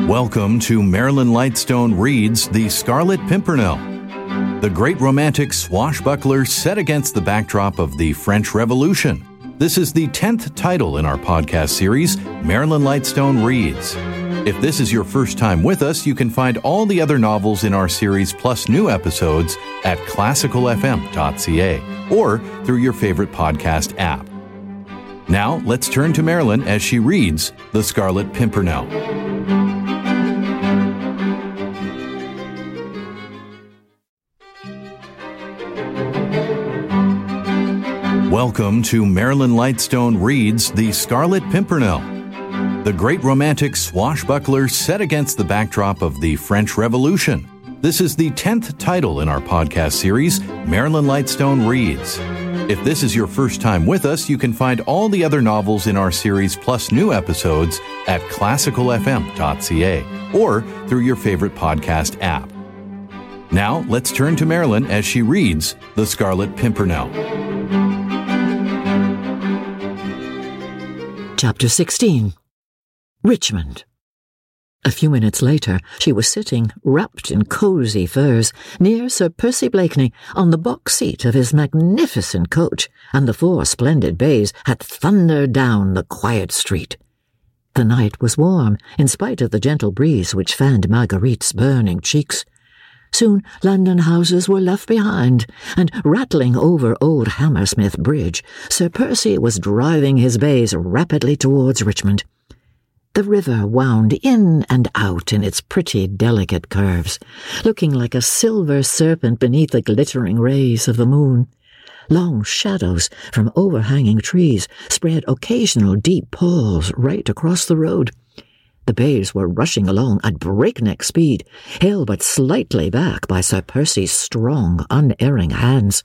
Welcome to Marilyn Lightstone Reads The Scarlet Pimpernel, the great romantic swashbuckler set against the backdrop of the French Revolution. This is the 10th title in our podcast series, Marilyn Lightstone Reads. If this is your first time with us, you can find all the other novels in our series plus new episodes at classicalfm.ca or through your favorite podcast app. Now, let's turn to Marilyn as she reads The Scarlet Pimpernel. Welcome to Marilyn Lightstone Reads The Scarlet Pimpernel, the great romantic swashbuckler set against the backdrop of the French Revolution. This is the 10th title in our podcast series, Marilyn Lightstone Reads. If this is your first time with us, you can find all the other novels in our series plus new episodes at classicalfm.ca or through your favorite podcast app. Now, let's turn to Marilyn as she reads The Scarlet Pimpernel. Chapter 16. Richmond. A few minutes later, she was sitting, wrapped in cosy furs, near Sir Percy Blakeney on the box seat of his magnificent coach, and the 4 splendid bays had thundered down the quiet street. The night was warm, in spite of the gentle breeze which fanned Marguerite's burning cheeks. Soon London houses were left behind, and rattling over old Hammersmith Bridge, Sir Percy was driving his bays rapidly towards Richmond. The river wound in and out in its pretty, delicate curves, looking like a silver serpent beneath the glittering rays of the moon. Long shadows from overhanging trees spread occasional deep pools right across the road. The bays were rushing along at breakneck speed, held but slightly back by Sir Percy's strong, unerring hands.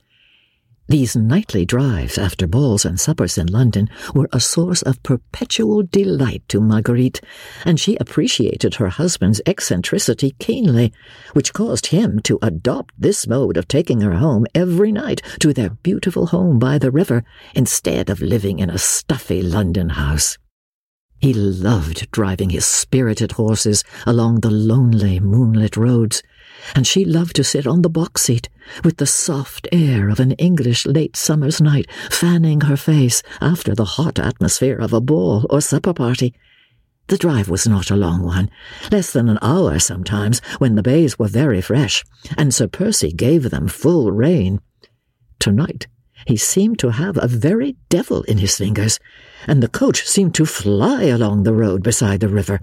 These nightly drives after balls and suppers in London were a source of perpetual delight to Marguerite, and she appreciated her husband's eccentricity keenly, which caused him to adopt this mode of taking her home every night to their beautiful home by the river, instead of living in a stuffy London house. He loved driving his spirited horses along the lonely, moonlit roads, and she loved to sit on the box seat, with the soft air of an English late summer's night fanning her face after the hot atmosphere of a ball or supper party. The drive was not a long one, less than an hour sometimes, when the bays were very fresh, and Sir Percy gave them full rein. Tonight, he seemed to have a very devil in his fingers, and the coach seemed to fly along the road beside the river.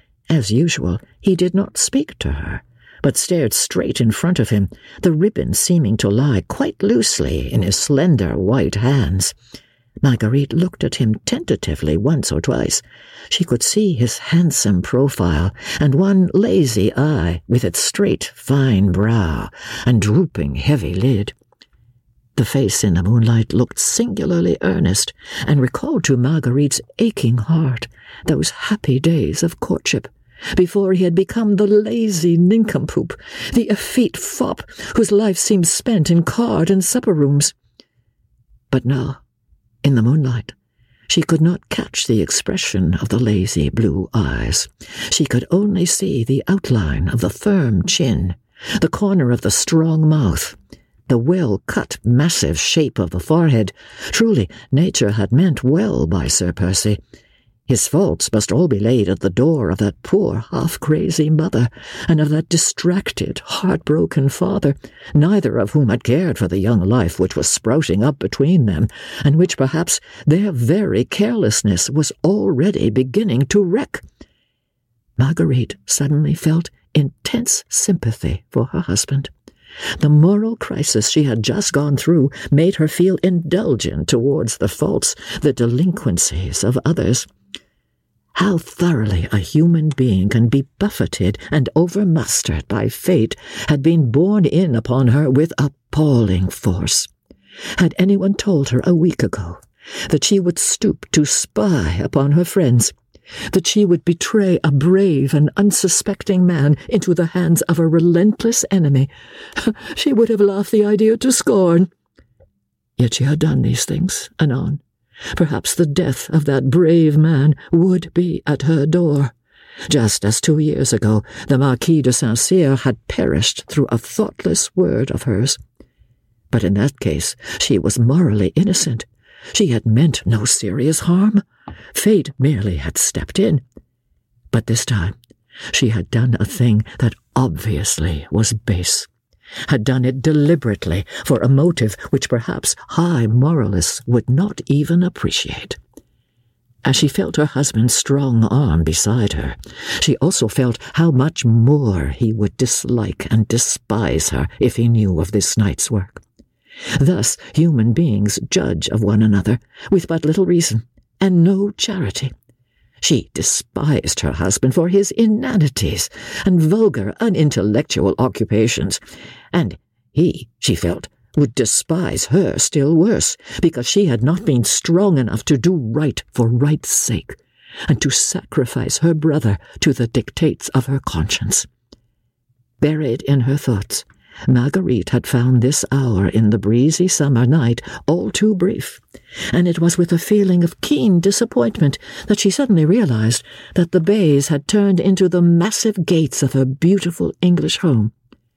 As usual, he did not speak to her, but stared straight in front of him, the ribbon seeming to lie quite loosely in his slender white hands. Marguerite looked at him tentatively once or twice. She could see his handsome profile, and one lazy eye with its straight, fine brow and drooping, heavy lid. The face in the moonlight looked singularly earnest, and recalled to Marguerite's aching heart those happy days of courtship, before he had become the lazy nincompoop, the effete fop whose life seemed spent in card and supper rooms. But now, in the moonlight, she could not catch the expression of the lazy blue eyes. She could only see the outline of the firm chin, the corner of the strong mouth, the well-cut, massive shape of the forehead. Truly, nature had meant well by Sir Percy. His faults must all be laid at the door of that poor, half-crazy mother, and of that distracted, heartbroken father, neither of whom had cared for the young life which was sprouting up between them, and which perhaps their very carelessness was already beginning to wreck. Marguerite suddenly felt intense sympathy for her husband. The moral crisis she had just gone through made her feel indulgent towards the faults, the delinquencies of others. How thoroughly a human being can be buffeted and overmastered by fate had been borne in upon her with appalling force. Had anyone told her a week ago that she would stoop to spy upon her friends, that she would betray a brave and unsuspecting man into the hands of a relentless enemy, she would have laughed the idea to scorn. Yet she had done these things anon, Perhaps the death of that brave man would be at her door. just as 2 years ago the Marquis de Saint-Cyr had perished through a thoughtless word of hers. But in that case she was morally innocent. She had meant no serious harm. Fate merely had stepped in. But this time she had done a thing that obviously was base, had done it deliberately for a motive which perhaps high moralists would not even appreciate. As she felt her husband's strong arm beside her, she also felt how much more he would dislike and despise her if he knew of this night's work. Thus human beings judge of one another with but little reason and no charity. She despised her husband for his inanities and vulgar, unintellectual occupations, and he, she felt, would despise her still worse, because she had not been strong enough to do right for right's sake, and to sacrifice her brother to the dictates of her conscience. Buried in her thoughts, Marguerite had found this hour in the breezy summer night all too brief, and it was with a feeling of keen disappointment that she suddenly realized that the bays had turned into the massive gates of her beautiful English home.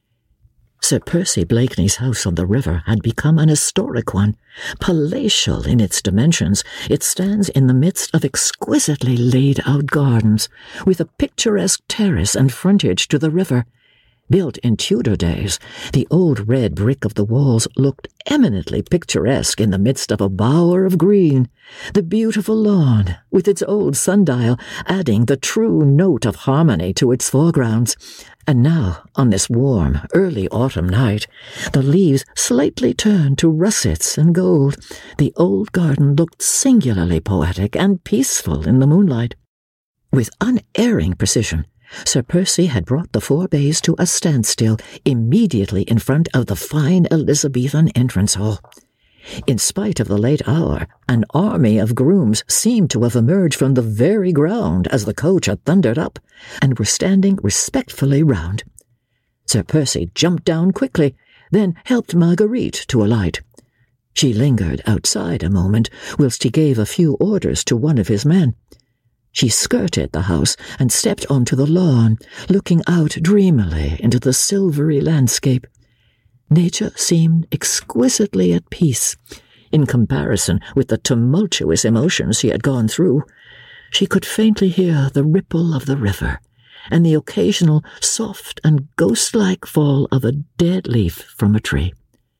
Sir Percy Blakeney's house on the river had become an historic one. Palatial in its dimensions, it stands in the midst of exquisitely laid-out gardens, with a picturesque terrace and frontage to the river. Built in Tudor days, the old red brick of the walls looked eminently picturesque in the midst of a bower of green, the beautiful lawn, with its old sundial, adding the true note of harmony to its foregrounds. And now, on this warm, early autumn night, the leaves slightly turned to russets and gold. The old garden looked singularly poetic and peaceful in the moonlight. With unerring precision, Sir Percy had brought the 4 bays to a standstill immediately in front of the fine Elizabethan entrance hall. In spite of the late hour, an army of grooms seemed to have emerged from the very ground as the coach had thundered up, and were standing respectfully round. Sir Percy jumped down quickly, then helped Marguerite to alight. She lingered outside a moment, whilst he gave a few orders to one of his men. She skirted the house and stepped onto the lawn, looking out dreamily into the silvery landscape. Nature seemed exquisitely at peace. In comparison with the tumultuous emotions she had gone through, she could faintly hear the ripple of the river, and the occasional soft and ghost-like fall of a dead leaf from a tree.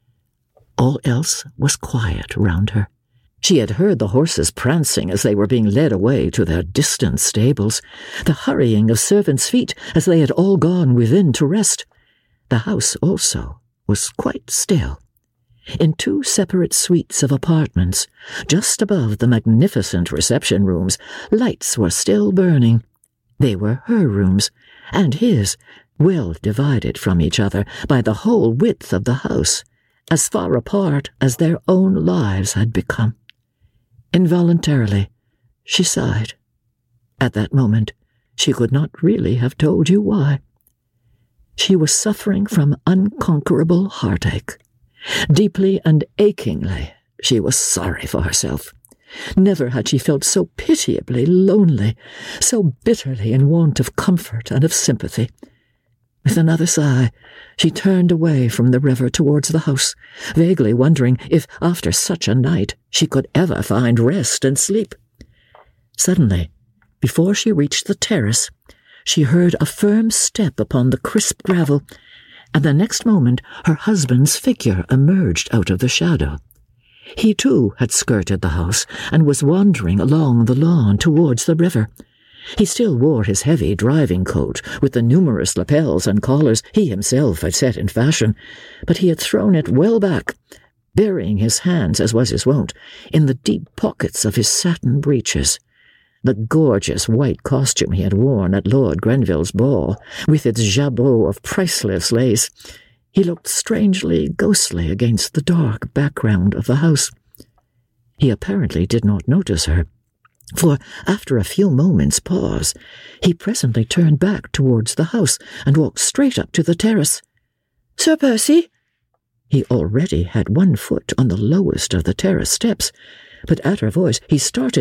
All else was quiet round her. She had heard the horses prancing as they were being led away to their distant stables, the hurrying of servants' feet as they had all gone within to rest. The house also was quite still. In 2 separate suites of apartments, just above the magnificent reception rooms, lights were still burning. They were her rooms, and his, well divided from each other by the whole width of the house, as far apart as their own lives had become. Involuntarily, she sighed. At that moment, she could not really have told you why. She was suffering from unconquerable heartache. Deeply and achingly, she was sorry for herself. Never had she felt so pitiably lonely, so bitterly in want of comfort and of sympathy. With another sigh, she turned away from the river towards the house, vaguely wondering if, after such a night, she could ever find rest and sleep. Suddenly, before she reached the terrace, she heard a firm step upon the crisp gravel, and the next moment her husband's figure emerged out of the shadow. He too had skirted the house and was wandering along the lawn towards the river. He still wore his heavy driving coat with the numerous lapels and collars he himself had set in fashion, but he had thrown it well back, burying his hands, as was his wont, in the deep pockets of his satin breeches. The gorgeous white costume he had worn at Lord Grenville's ball, with its jabot of priceless lace, he looked strangely ghostly against the dark background of the house. He apparently did not notice her, for after a few moments' pause, he presently turned back towards the house and walked straight up to the terrace. "Sir Percy?" He already had 1 foot on the lowest of the terrace steps, but at her voice he started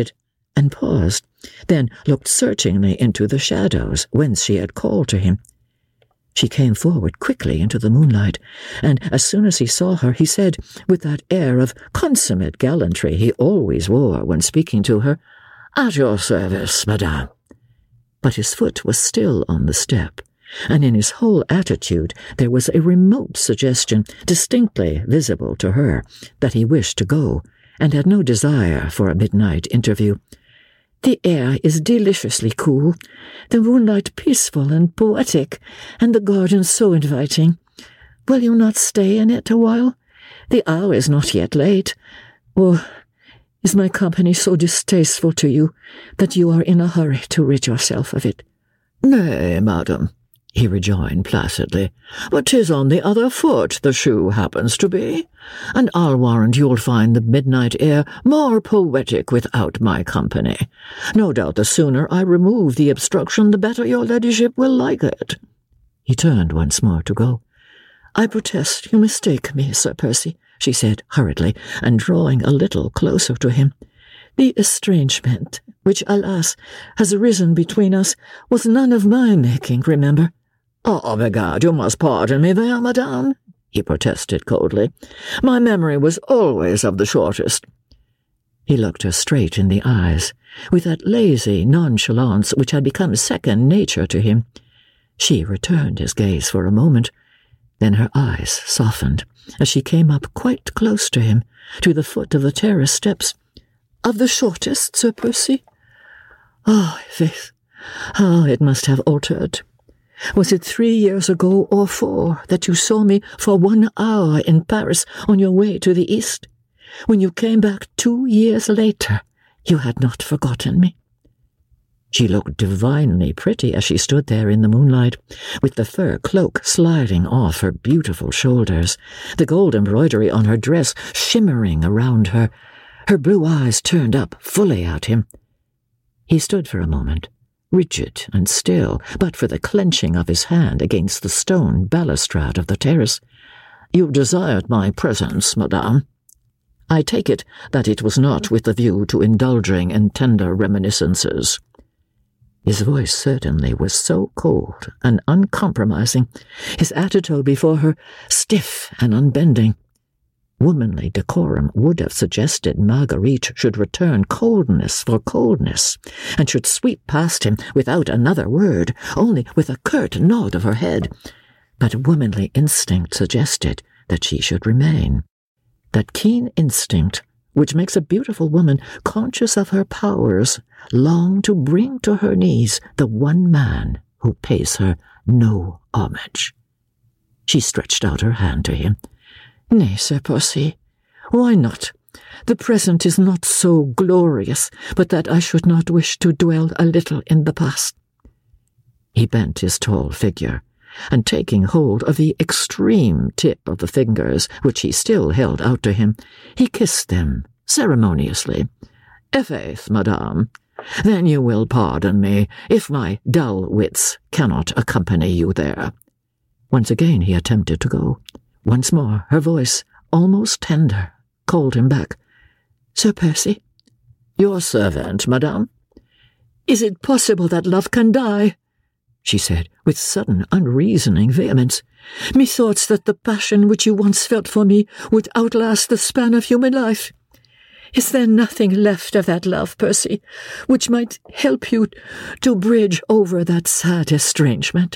and paused, then looked searchingly into the shadows whence she had called to him. She came forward quickly into the moonlight, and as soon as he saw her, he said, with that air of consummate gallantry he always wore when speaking to her, "At your service, madame." But his foot was still on the step, and in his whole attitude there was a remote suggestion, distinctly visible to her, that he wished to go, and had no desire for a midnight interview. "The air is deliciously cool, the moonlight peaceful and poetic, and the garden so inviting. Will you not stay in it a while? The hour is not yet late. Or is my company so distasteful to you that you are in a hurry to rid yourself of it?" "Nay, madam," he rejoined placidly, "but 'tis on the other foot the shoe happens to be, and I'll warrant you'll find the midnight air more poetic without my company. No doubt the sooner I remove the obstruction, the better your ladyship will like it." He turned once more to go. "I protest you mistake me, Sir Percy," she said hurriedly, and drawing a little closer to him. "The estrangement, which, alas, has arisen between us, was none of my making, remember." "Oh, begad, you must pardon me there, madame," he protested coldly. "My memory was always of the shortest." He looked her straight in the eyes, with that lazy nonchalance which had become second nature to him. She returned his gaze for a moment, then her eyes softened as she came up quite close to him, to the foot of the terrace steps. "Of the shortest, Sir Percy? Oh, faith, how it must have altered. Was it 3 years ago or 4 that you saw me for 1 hour in Paris on your way to the East? When you came back 2 years later, you had not forgotten me." She looked divinely pretty as she stood there in the moonlight, with the fur cloak sliding off her beautiful shoulders, the gold embroidery on her dress shimmering around her, her blue eyes turned up fully at him. He stood for a moment, rigid and still, but for the clenching of his hand against the stone balustrade of the terrace. "You desired my presence, madame. I take it that it was not with the view to indulging in tender reminiscences." His voice certainly was so cold and uncompromising, his attitude before her stiff and unbending. Womanly decorum would have suggested Marguerite should return coldness for coldness, and should sweep past him without another word, only with a curt nod of her head. But womanly instinct suggested that she should remain. That keen instinct which makes a beautiful woman, conscious of her powers, long to bring to her knees the one man who pays her no homage. She stretched out her hand to him. "Nay, Sir Percy, why not? The present is not so glorious, but that I should not wish to dwell a little in the past." He bent his tall figure, and taking hold of the extreme tip of the fingers which he still held out to him, he kissed them ceremoniously. "I'faith, madame, then you will pardon me if my dull wits cannot accompany you there." Once again he attempted to go. Once more her voice, almost tender, called him back. "Sir Percy?" "Your servant, madame." "Is it possible that love can die?" she said, with sudden unreasoning vehemence. "Methought that the passion which you once felt for me would outlast the span of human life. Is there nothing left of that love, Percy, which might help you to bridge over that sad estrangement?"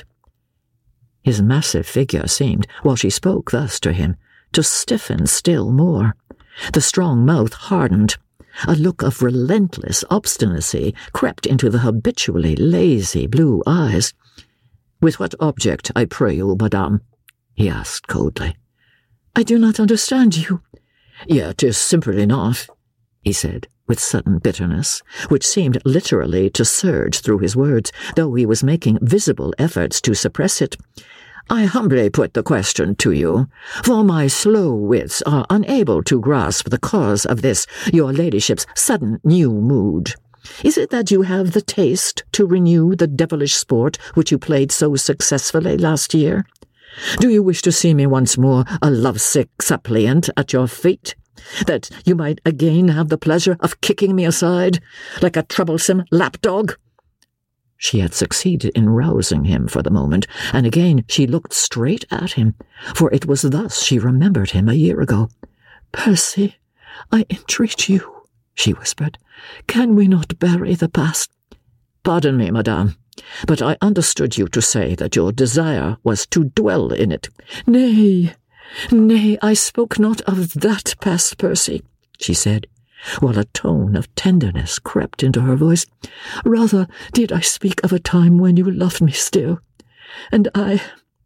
His massive figure seemed, while she spoke thus to him, to stiffen still more. The strong mouth hardened. A look of relentless obstinacy crept into the habitually lazy blue eyes. "With what object, I pray you, madame?" he asked coldly. "I do not understand you." "Yet 'tis simple enough," he said, with sudden bitterness, which seemed literally to surge through his words, though he was making visible efforts to suppress it. "I humbly put the question to you, for my slow wits are unable to grasp the cause of this, your ladyship's sudden new mood. Is it that you have the taste to renew the devilish sport which you played so successfully last year? Do you wish to see me once more a lovesick suppliant at your feet, that you might again have the pleasure of kicking me aside, like a troublesome lapdog?" She had succeeded in rousing him for the moment, and again she looked straight at him, for it was thus she remembered him a year ago. "Percy, I entreat you," she whispered, "can we not bury the past?" "Pardon me, madame, but I understood you to say that your desire was to dwell in it." "Nay, nay, I spoke not of that past, Percy," she said, while a tone of tenderness crept into her voice. "Rather did I speak of a time when you loved me still, and I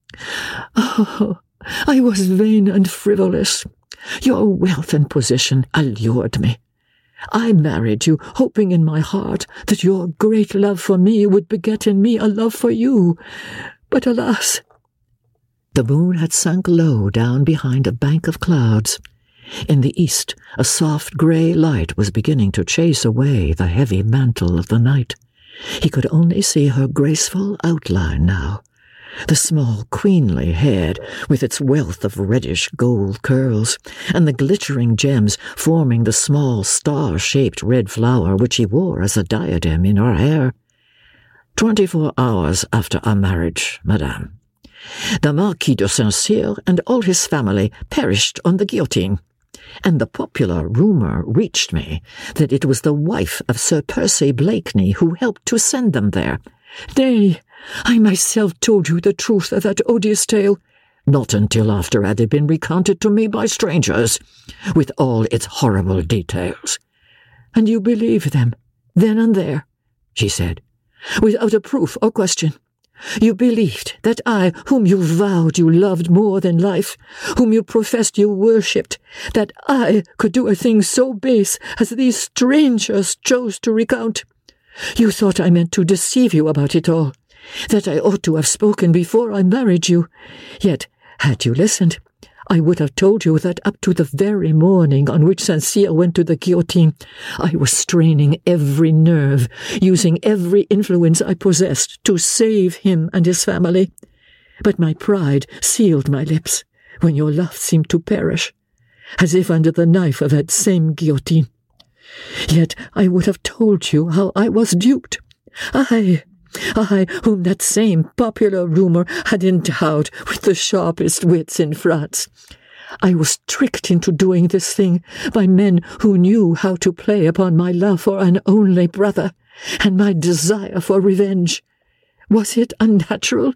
was vain and frivolous. Your wealth and position allured me. I married you, hoping in my heart that your great love for me would beget in me a love for you. But alas!" The moon had sunk low down behind a bank of clouds. In the east, a soft grey light was beginning to chase away the heavy mantle of the night. He could only see her graceful outline now, the small, queenly head with its wealth of reddish gold curls, and the glittering gems forming the small star-shaped red flower which he wore as a diadem in her hair. 24 hours after our marriage, madame, the Marquis de Saint-Cyr and all his family perished on the guillotine, and the popular rumour reached me that it was the wife of Sir Percy Blakeney who helped to send them there. Nay, I myself told you the truth of that odious tale, not until after it had been recounted to me by strangers, with all its horrible details. And you believed them, then and there, she said, without a proof or question. You believed that I, whom you vowed you loved more than life, whom you professed you worshipped, that I could do a thing so base as these strangers chose to recount. You thought I meant to deceive you about it all, that I ought to have spoken before I married you. Yet, had you listened, I would have told you that up to the very morning on which Saint-Cyr went to the guillotine, I was straining every nerve, using every influence I possessed to save him and his family. But my pride sealed my lips when your love seemed to perish, as if under the knife of that same guillotine. Yet I would have told you how I was duped. I, whom that same popular rumour had endowed with the sharpest wits in France. I was tricked into doing this thing by men who knew how to play upon my love for an only brother, and my desire for revenge. Was it unnatural?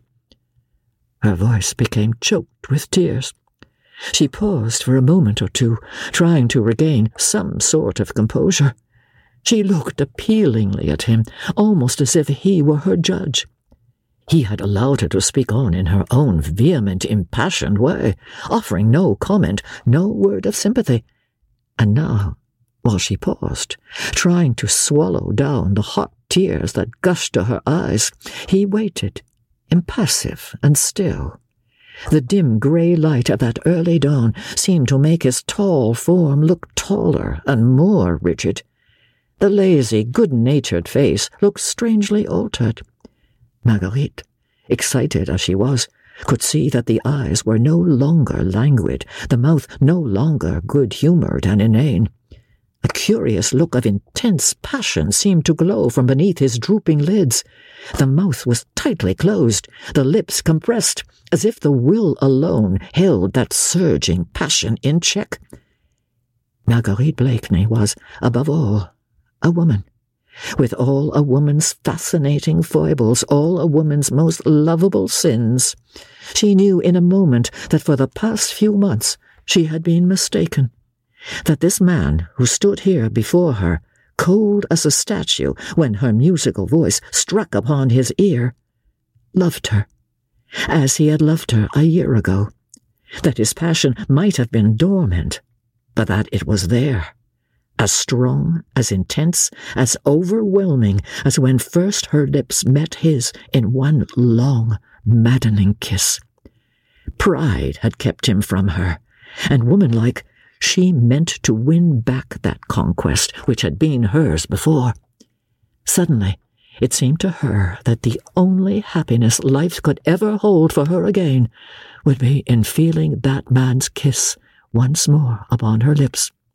Her voice became choked with tears. She paused for a moment or two, trying to regain some sort of composure. She looked appealingly at him, almost as if he were her judge. He had allowed her to speak on in her own vehement, impassioned way, offering no comment, no word of sympathy. And now, while she paused, trying to swallow down the hot tears that gushed to her eyes, he waited, impassive and still. The dim grey light of that early dawn seemed to make his tall form look taller and more rigid. The lazy, good-natured face looked strangely altered. Marguerite, excited as she was, could see that the eyes were no longer languid, the mouth no longer good-humoured and inane. A curious look of intense passion seemed to glow from beneath his drooping lids. The mouth was tightly closed, the lips compressed, as if the will alone held that surging passion in check. Marguerite Blakeney was, above all, a woman, with all a woman's fascinating foibles, all a woman's most lovable sins. She knew in a moment that for the past few months she had been mistaken, that this man who stood here before her, cold as a statue when her musical voice struck upon his ear, loved her, as he had loved her a year ago, that his passion might have been dormant, but that it was there, as strong, as intense, as overwhelming as when first her lips met his in one long, maddening kiss. Pride had kept him from her, and womanlike, she meant to win back that conquest which had been hers before. Suddenly, it seemed to her that the only happiness life could ever hold for her again would be in feeling that man's kiss once more upon her lips.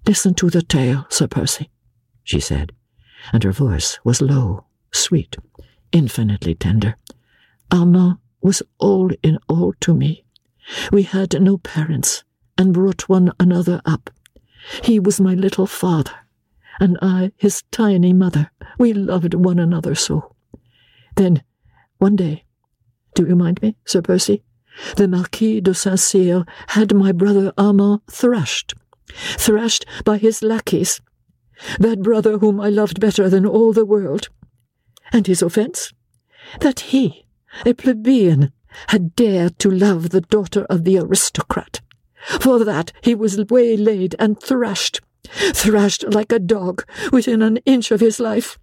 Listen to the tale, Sir Percy, she said, and her voice was low, sweet, infinitely tender. Armand was all in all to me. We had no parents, and brought one another up. He was my little father, and I his tiny mother. We loved one another so. Then, one day, do you mind me, Sir Percy? The Marquis de Saint-Cyr had my brother Armand thrashed by his lackeys, that brother whom I loved better than all the world. And his offence? That he, a plebeian, had dared to love the daughter of the aristocrat. For that he was waylaid and thrashed like a dog within an inch of his life.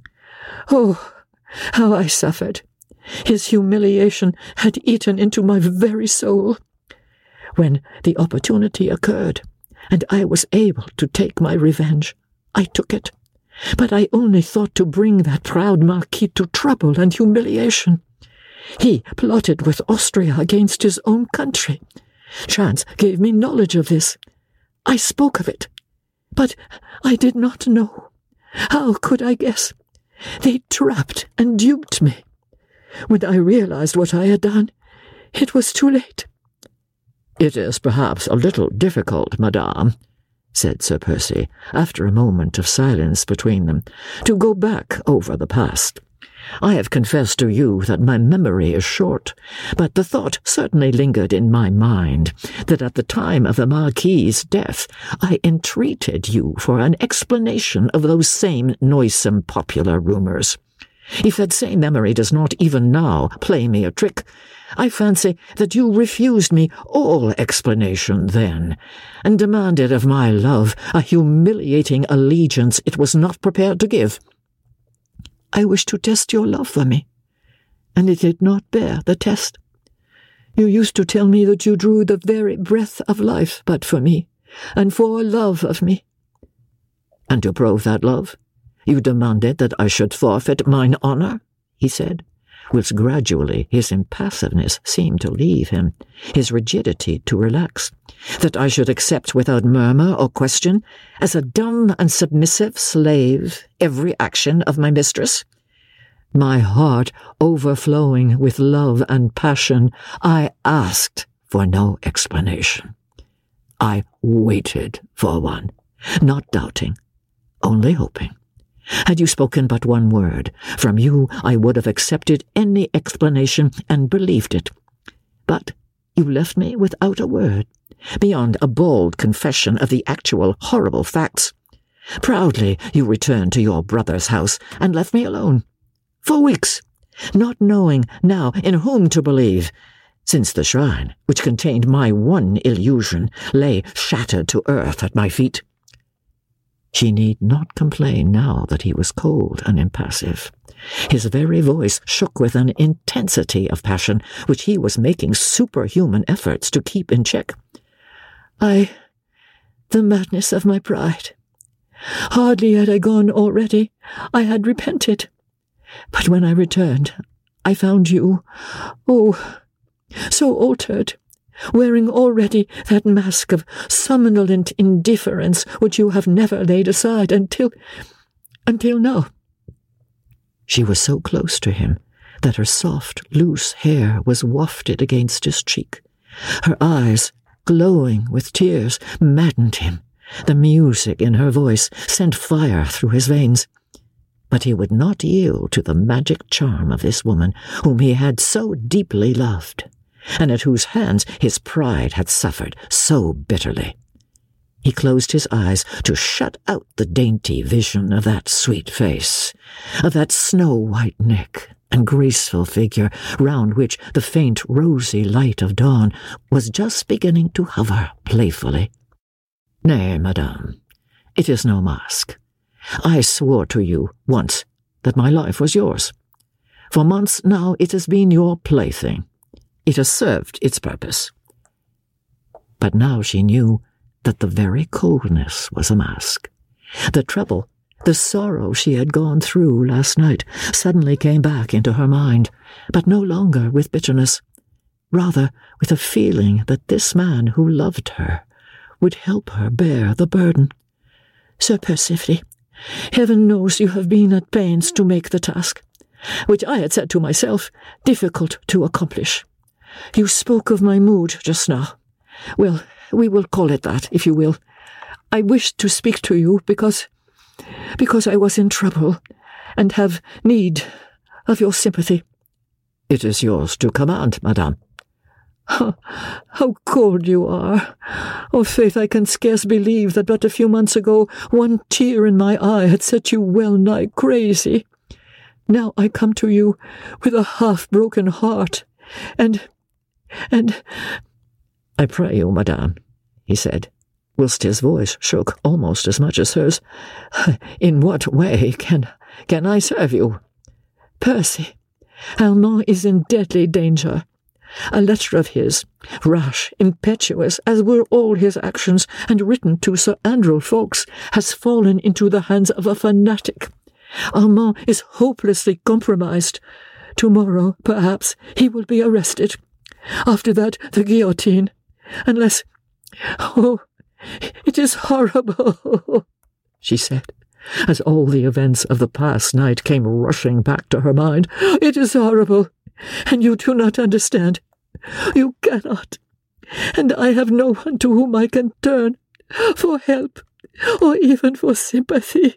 Oh, how I suffered! His humiliation had eaten into my very soul. When the opportunity occurred, and I was able to take my revenge, I took it. But I only thought to bring that proud Marquis to trouble and humiliation. He plotted with Austria against his own country. Chance gave me knowledge of this. I spoke of it, but I did not know. How could I guess? They trapped and duped me. When I realized what I had done, it was too late. "It is perhaps a little difficult, madame," said Sir Percy, after a moment of silence between them, "to go back over the past. I have confessed to you that my memory is short, but the thought certainly lingered in my mind that at the time of the Marquis's death I entreated you for an explanation of those same noisome popular rumours. If that same memory does not even now play me a trick, I fancy that you refused me all explanation then, and demanded of my love a humiliating allegiance it was not prepared to give. I wished to test your love for me, and it did not bear the test. You used to tell me that you drew the very breath of life but for me, and for love of me. And to prove that love, you demanded that I should forfeit mine honour, he said, whilst gradually his impassiveness seemed to leave him, his rigidity to relax, that I should accept without murmur or question, as a dumb and submissive slave, every action of my mistress. My heart overflowing with love and passion, I asked for no explanation. I waited for one, not doubting, only hoping. Had you spoken but one word, from you I would have accepted any explanation and believed it. But you left me without a word, beyond a bald confession of the actual horrible facts. Proudly you returned to your brother's house and left me alone, for weeks, not knowing now in whom to believe, since the shrine, which contained my one illusion, lay shattered to earth at my feet. She need not complain now that he was cold and impassive. His very voice shook with an intensity of passion which he was making superhuman efforts to keep in check. The madness of my pride. Hardly had I gone already, I had repented. But when I returned, I found you, so altered, wearing already that mask of somnolent indifference which you have never laid aside until now. She was so close to him that her soft, loose hair was wafted against his cheek. Her eyes, glowing with tears, maddened him. The music in her voice sent fire through his veins. But he would not yield to the magic charm of this woman whom he had so deeply loved, and at whose hands his pride had suffered so bitterly. He closed his eyes to shut out the dainty vision of that sweet face, of that snow-white neck and graceful figure round which the faint rosy light of dawn was just beginning to hover playfully. "Nay, madame, it is no mask. I swore to you once that my life was yours. For months now it has been your plaything. It has served its purpose." But now she knew that the very coldness was a mask. The trouble, the sorrow she had gone through last night suddenly came back into her mind, but no longer with bitterness, rather with a feeling that this man who loved her would help her bear the burden, Sir Percy, heaven knows you have been at pains to make the task, which I had said to myself, difficult to accomplish. You spoke of my mood just now. Well, we will call it that, if you will. I wished to speak to you because I was in trouble and have need of your sympathy. It is yours to command, madame. How cold you are! Oh, faith, I can scarce believe that but a few months ago one tear in my eye had set you well nigh crazy. Now I come to you with a half-broken heart, and— I pray you, madame, he said, whilst his voice shook almost as much as hers, in what way can I serve you? Percy, Armand is in deadly danger. A letter of his, rash, impetuous, as were all his actions, and written to Sir Andrew Ffoulkes, has fallen into the hands of a fanatic. Armand is hopelessly compromised. Tomorrow, perhaps, he will be arrested. After that, the guillotine. Unless— oh, it is horrible, she said, as all the events of the past night came rushing back to her mind. It is horrible, and you do not understand. You cannot, and I have no one to whom I can turn for help, or even for sympathy.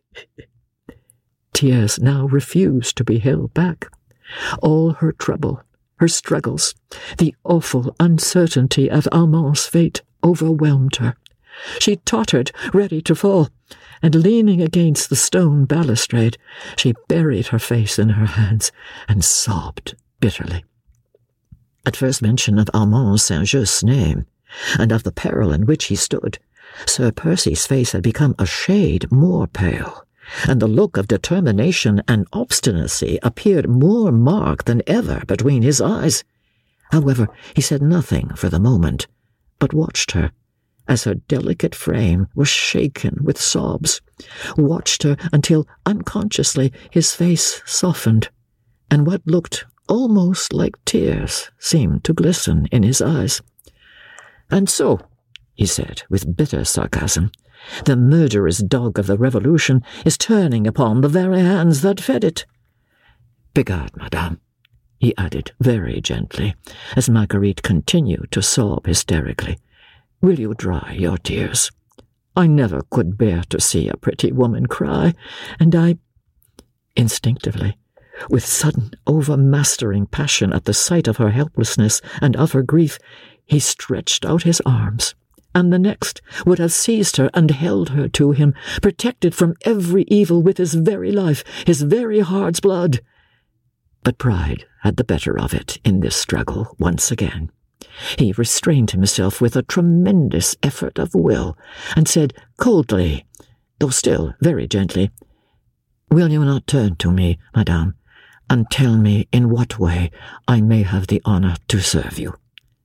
Tears now refused to be held back. All her trouble, her struggles, the awful uncertainty of Armand's fate overwhelmed her. She tottered, ready to fall, and leaning against the stone balustrade, she buried her face in her hands and sobbed bitterly. At first mention of Armand St-Just's name, and of the peril in which he stood, Sir Percy's face had become a shade more pale, and the look of determination and obstinacy appeared more marked than ever between his eyes. However, he said nothing for the moment, but watched her, as her delicate frame was shaken with sobs, watched her until unconsciously his face softened, and what looked almost like tears seemed to glisten in his eyes. "And so," he said with bitter sarcasm, "the murderous dog of the Revolution is turning upon the very hands that fed it. Begad, madame," he added very gently, as Marguerite continued to sob hysterically, "will you dry your tears? I never could bear to see a pretty woman cry, and I—" Instinctively, with sudden overmastering passion at the sight of her helplessness and of her grief, he stretched out his arms, and the next would have seized her and held her to him, protected from every evil with his very life, his very heart's blood. But pride had the better of it in this struggle once again. He restrained himself with a tremendous effort of will, and said coldly, though still very gently, "Will you not turn to me, madame, and tell me in what way I may have the honour to serve you?"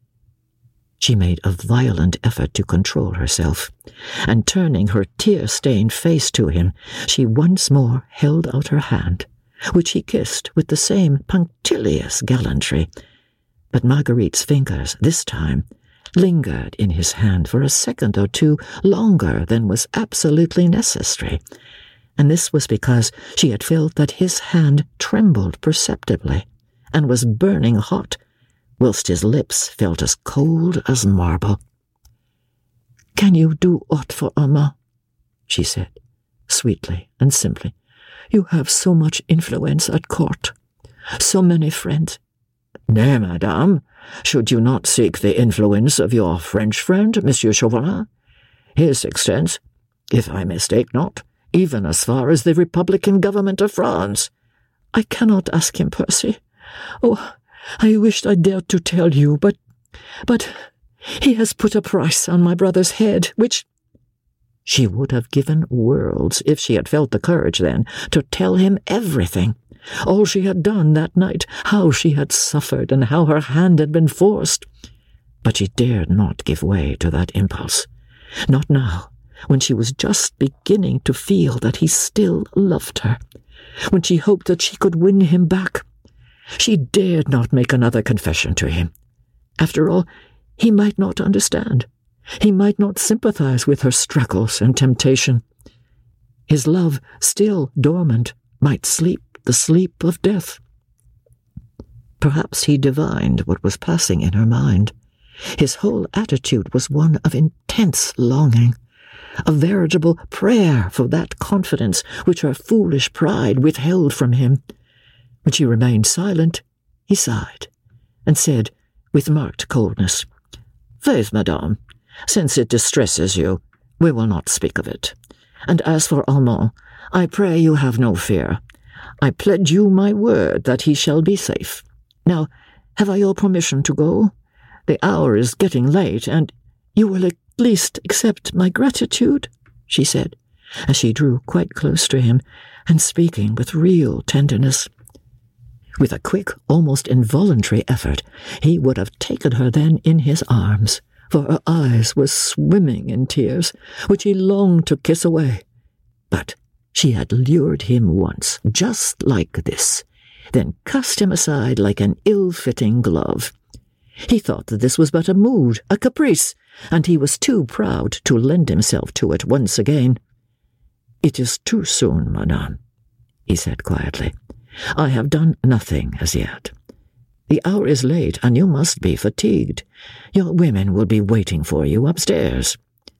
She made a violent effort to control herself, and turning her tear-stained face to him, she once more held out her hand, which he kissed with the same punctilious gallantry. But Marguerite's fingers, this time, lingered in his hand for a second or two longer than was absolutely necessary, and this was because she had felt that his hand trembled perceptibly, and was burning hot, whilst his lips felt as cold as marble. "Can you do aught for Armand?" she said, sweetly and simply. "You have so much influence at court, so many friends." "Nay, madame, should you not seek the influence of your French friend, Monsieur Chauvelin? His extends, if I mistake not, even as far as the Republican government of France." "I cannot ask him, Percy. Oh, I wished I dared to tell you, but he has put a price on my brother's head, which—" She would have given worlds, if she had felt the courage then, to tell him everything. All she had done that night, how she had suffered, and how her hand had been forced. But she dared not give way to that impulse. Not now, when she was just beginning to feel that he still loved her, when she hoped that she could win him back. She dared not make another confession to him. After all, he might not understand. He might not sympathize with her struggles and temptation. his love still dormant, might sleep the sleep of death. Perhaps he divined what was passing in her mind. His whole attitude was one of intense longing, a veritable prayer for that confidence which her foolish pride withheld from him. When she remained silent, he sighed, and said, with marked coldness, "Faith, madame, since it distresses you, we will not speak of it. And as for Armand, I pray you have no fear. I pledge you my word that he shall be safe. Now, have I your permission to go? The hour is getting late, and you will at least accept my gratitude," she said, as she drew quite close to him, and speaking with real tenderness. With a quick, almost involuntary effort, he would have taken her then in his arms, for her eyes were swimming in tears, which he longed to kiss away. But she had lured him once, just like this, then cast him aside like an ill-fitting glove. He thought that this was but a mood, a caprice, and he was too proud to lend himself to it once again. "It is too soon, madame," he said quietly. "I have done nothing as yet. The hour is late, and you must be fatigued. Your women will be waiting for you upstairs."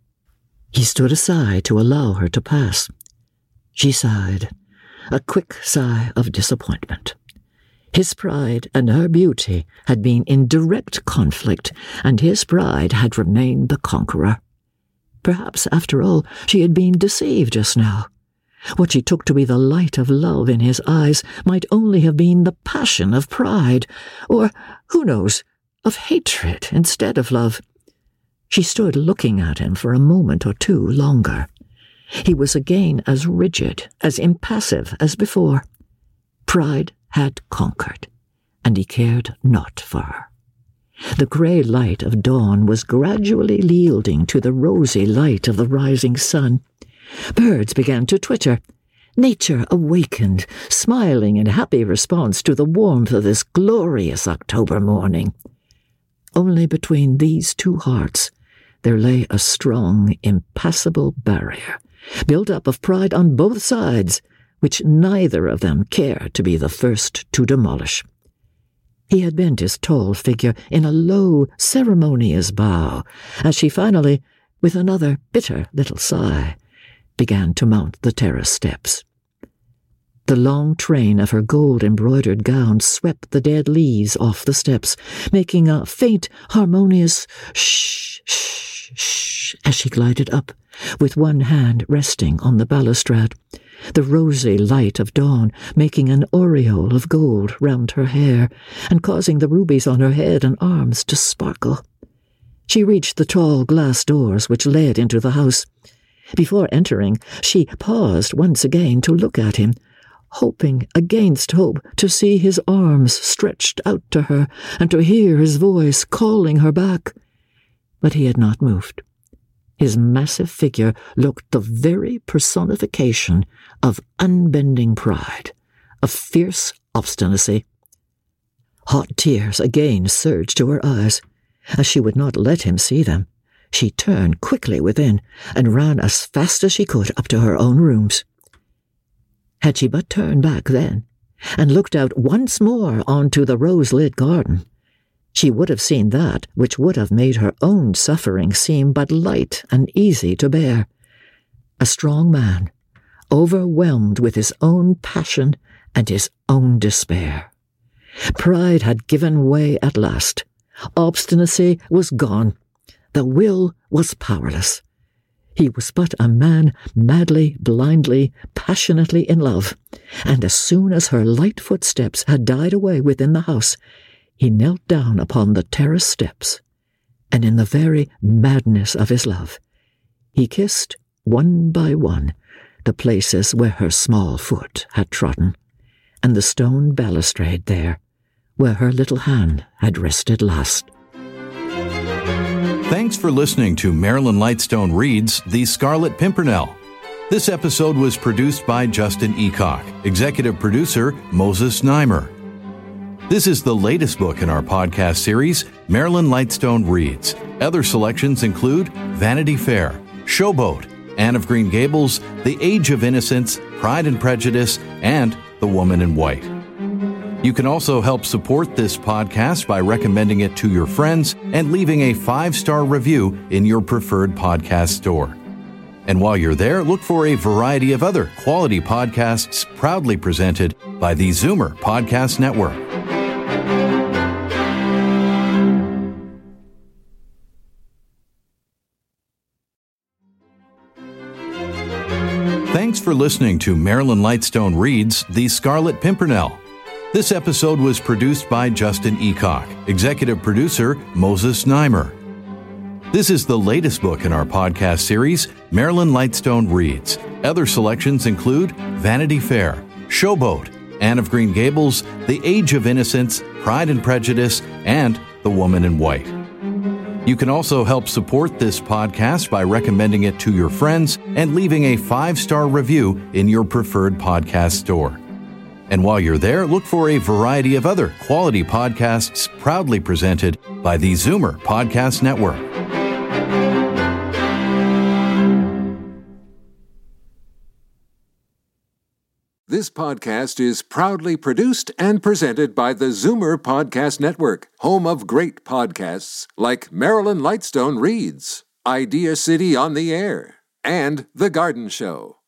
He stood aside to allow her to pass. She sighed, a quick sigh of disappointment. His pride and her beauty had been in direct conflict, and his pride had remained the conqueror. Perhaps, after all, she had been deceived just now. What she took to be the light of love in his eyes might only have been the passion of pride, or, who knows, of hatred instead of love. She stood looking at him for a moment or two longer. He was again as rigid, as impassive as before. Pride had conquered, and he cared not for her. The grey light of dawn was gradually yielding to the rosy light of the rising sun. Birds began to twitter. Nature awakened, smiling in happy response to the warmth of this glorious October morning. Only between these two hearts there lay a strong, impassable barrier, built up of pride on both sides, which neither of them cared to be the first to demolish. He had bent his tall figure in a low, ceremonious bow, as she finally, with another bitter little sigh, began to mount the terrace steps. The long train of her gold-embroidered gown swept the dead leaves off the steps, making a faint, harmonious shh, shh, shh, as she glided up, with one hand resting on the balustrade, the rosy light of dawn making an aureole of gold round her hair, and causing the rubies on her head and arms to sparkle. She reached the tall glass doors which led into the house. Before entering, she paused once again to look at him, hoping against hope to see his arms stretched out to her and to hear his voice calling her back. But he had not moved. His massive figure looked the very personification of unbending pride, of fierce obstinacy. Hot tears again surged to her eyes. As she would not let him see them, she turned quickly within and ran as fast as she could up to her own rooms. Had she but turned back then, and looked out once more onto the rose-lit garden, she would have seen that which would have made her own suffering seem but light and easy to bear. A strong man, overwhelmed with his own passion and his own despair. Pride had given way at last. Obstinacy was gone. The will was powerless. He was but a man madly, blindly, passionately in love, and as soon as her light footsteps had died away within the house, he knelt down upon the terrace steps, and in the very madness of his love, he kissed, one by one, the places where her small foot had trodden, and the stone balustrade there, where her little hand had rested last. Thanks for listening to Marilyn Lightstone Reads The Scarlet Pimpernel. This episode was produced by Justin Eacock, executive producer Moses Neimer. This is the latest book in our podcast series, Marilyn Lightstone Reads. Other selections include Vanity Fair, Showboat, Anne of Green Gables, The Age of Innocence, Pride and Prejudice, and The Woman in White. You can also help support this podcast by recommending it to your friends and leaving a 5-star review in your preferred podcast store. And while you're there, look for a variety of other quality podcasts proudly presented by the Zoomer Podcast Network. Thanks for listening to Marilyn Lightstone Reads The Scarlet Pimpernel. This episode was produced by Justin Eacock, executive producer Moses Neimer. This is the latest book in our podcast series, Marilyn Lightstone Reads. Other selections include Vanity Fair, Showboat, Anne of Green Gables, The Age of Innocence, Pride and Prejudice, and The Woman in White. You can also help support this podcast by recommending it to your friends and leaving a 5-star review in your preferred podcast store. And while you're there, look for a variety of other quality podcasts proudly presented by the Zoomer Podcast Network. This podcast is proudly produced and presented by the Zoomer Podcast Network, home of great podcasts like Marilyn Lightstone Reads, Idea City on the Air, and The Garden Show.